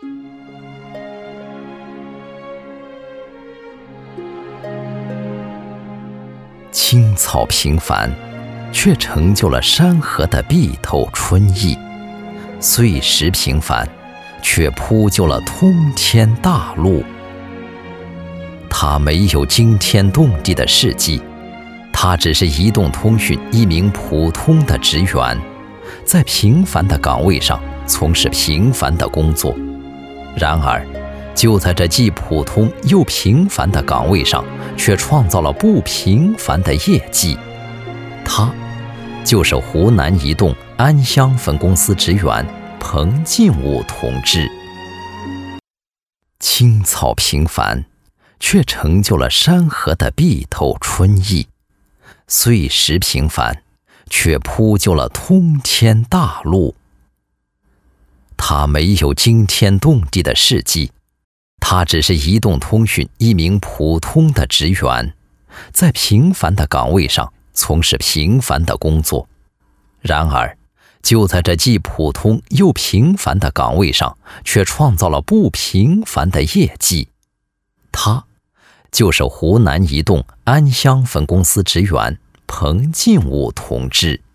青草平凡，却成就了山河的碧透春意；碎石平凡，却铺就了通天大路。它没有惊天动地的事迹，它只是移动通讯一名普通的职员，在平凡的岗位上从事平凡的工作。然而，就在这既普通又平凡的岗位上，却创造了不平凡的业绩。他就是湖南移动安乡分公司职员彭进武同志。青草平凡，却成就了山河的碧透春意；碎石平凡，却铺就了通天大路。他没有惊天动地的事迹，他只是移动通讯一名普通的职员，在平凡的岗位上从事平凡的工作。然而，就在这既普通又平凡的岗位上，却创造了不平凡的业绩。他就是湖南移动安乡分公司职员彭进武同志。